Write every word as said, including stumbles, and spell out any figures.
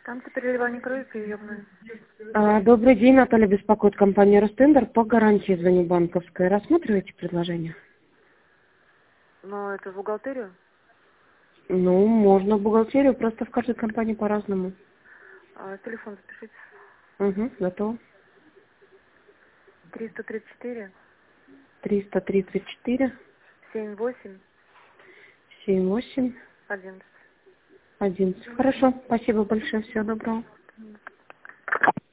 Там переливание крови приемная. А, добрый день, Наталья беспокоит, компания Ростендер. По гарантии звоню банковская. Рассматриваете предложение? Но это в бухгалтерию? Ну, можно в бухгалтерию, просто в каждой компании по-разному. А, телефон запишите. Угу, готово. триста тридцать четыре. триста тридцать четыре. семь восемь. семь восемь. одиннадцать. одиннадцать. Хорошо, спасибо большое, всего доброго.